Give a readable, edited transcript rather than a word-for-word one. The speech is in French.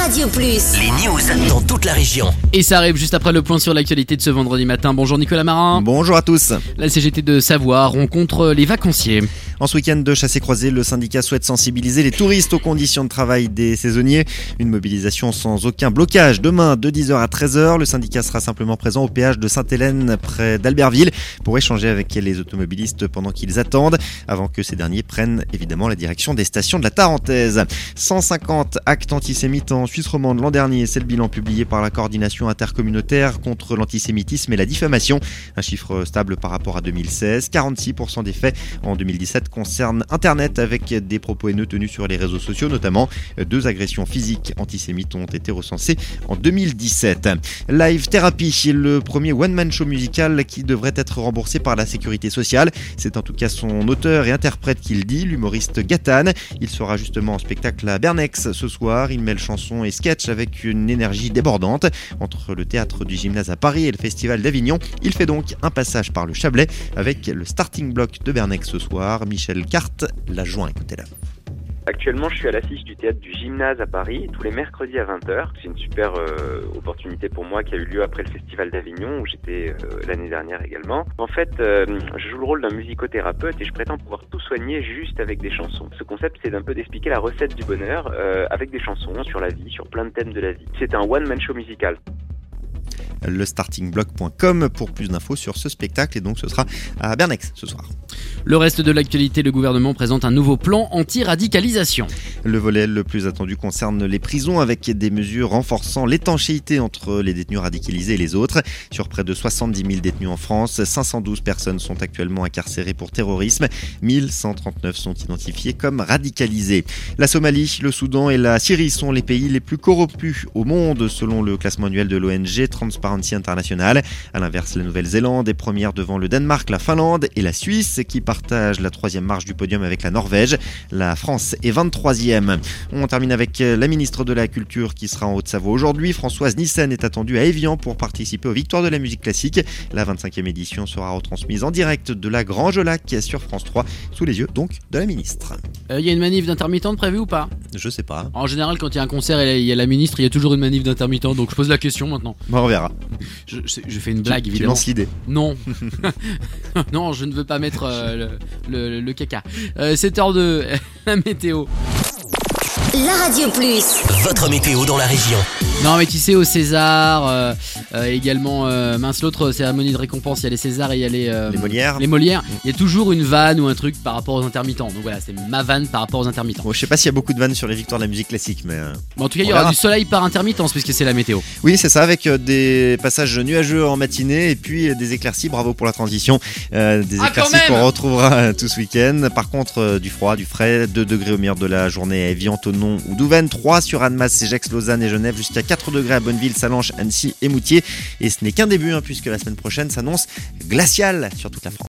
Radio Plus. Les news dans toute la région. Et ça arrive juste après le point sur l'actualité de ce vendredi matin. Bonjour Nicolas Marin. Bonjour à tous. La CGT de Savoie rencontre les vacanciers. En ce week-end de chassé-croisé, le syndicat souhaite sensibiliser les touristes aux conditions de travail des saisonniers. Une mobilisation sans aucun blocage. Demain, de 10h à 13h, le syndicat sera simplement présent au péage de Sainte-Hélène, près d'Albertville, pour échanger avec les automobilistes pendant qu'ils attendent, avant que ces derniers prennent évidemment la direction des stations de la Tarentaise. 150 actes antisémites en Suisse romande l'an dernier, c'est le bilan publié par la coordination intercommunautaire contre l'antisémitisme et la diffamation. Un chiffre stable par rapport à 2016. 46% des faits en 2017 concernent Internet, avec des propos haineux tenus sur les réseaux sociaux notamment. 2 agressions physiques antisémites ont été recensées en 2017. Live Therapy, le premier one-man show musical qui devrait être remboursé par la sécurité sociale. C'est en tout cas son auteur et interprète qui le dit, l'humoriste Gatane. Il sera justement en spectacle à Bernex ce soir. Il mêle chansons et sketch avec une énergie débordante. Entre le théâtre du Gymnase à Paris et le festival d'Avignon, il fait donc un passage par le Chablais avec le starting block de Bernex ce soir. Michel Carte l'a joint, écoutez-la. Actuellement, je suis à l'affiche du théâtre du Gymnase à Paris, tous les mercredis à 20h. C'est une super opportunité pour moi qui a eu lieu après le festival d'Avignon, où j'étais l'année dernière également. En fait, je joue le rôle d'un musicothérapeute et je prétends pouvoir tout soigner juste avec des chansons. Ce concept, c'est d'un peu d'expliquer la recette du bonheur avec des chansons sur la vie, sur plein de thèmes de la vie. C'est un one-man show musical. Le startingblock.com pour plus d'infos sur ce spectacle, et donc ce sera à Bernex ce soir. Le reste de l'actualité, le gouvernement présente un nouveau plan anti-radicalisation. Le volet le plus attendu concerne les prisons, avec des mesures renforçant l'étanchéité entre les détenus radicalisés et les autres. Sur près de 70 000 détenus en France, 512 personnes sont actuellement incarcérées pour terrorisme. 1139 sont identifiées comme radicalisées. La Somalie, le Soudan et la Syrie sont les pays les plus corrompus au monde, selon le classement annuel de l'ONG Transparency International. À l'inverse, la Nouvelle-Zélande est première devant le Danemark, la Finlande et la Suisse, qui partage la 3e marche du podium avec la Norvège. La France est 23e. On termine avec la ministre de la Culture qui sera en Haute-Savoie aujourd'hui. Françoise Nyssen est attendue à Évian pour participer aux Victoires de la musique classique. La 25e édition sera retransmise en direct de la Grange-Lac sur France 3, sous les yeux donc de la ministre. Il y a une manif d'intermittente prévue ou pas ? Je sais pas. En général, quand il y a un concert et il y a la ministre, il y a toujours une manif d'intermittente, donc je pose la question maintenant. Bon, on verra. Je fais une blague, Tu évidemment. lances l'idée. Non. Non, je ne veux pas mettre le caca. 7h02, la météo. La Radio Plus. Votre météo dans la région. Non, mais tu sais, au César, également, l'autre cérémonie de récompense, il y a les Césars et il y a Les Molières. Les Molières. Il y a toujours une vanne ou un truc par rapport aux intermittents. Donc voilà, c'est ma vanne par rapport aux intermittents. Bon, je sais pas s'il y a beaucoup de vannes sur les Victoires de la musique classique, mais... Bon, en tout cas, il y aura du soleil par intermittence puisque c'est la météo. Oui, c'est ça, avec des passages nuageux en matinée et puis des éclaircies. Bravo pour la transition. Des éclaircies qu'on retrouvera tout ce week-end. Par contre, du froid, du frais, 2 degrés au meilleur de la journée à Évian, Thonon ou Douvaine, 3 sur Annemasse, Gex, Lausanne et Genève, jusqu'à 4 degrés à Bonneville, Sallanches, Annecy et Moutier. Et ce n'est qu'un début, puisque la semaine prochaine s'annonce glaciale sur toute la France.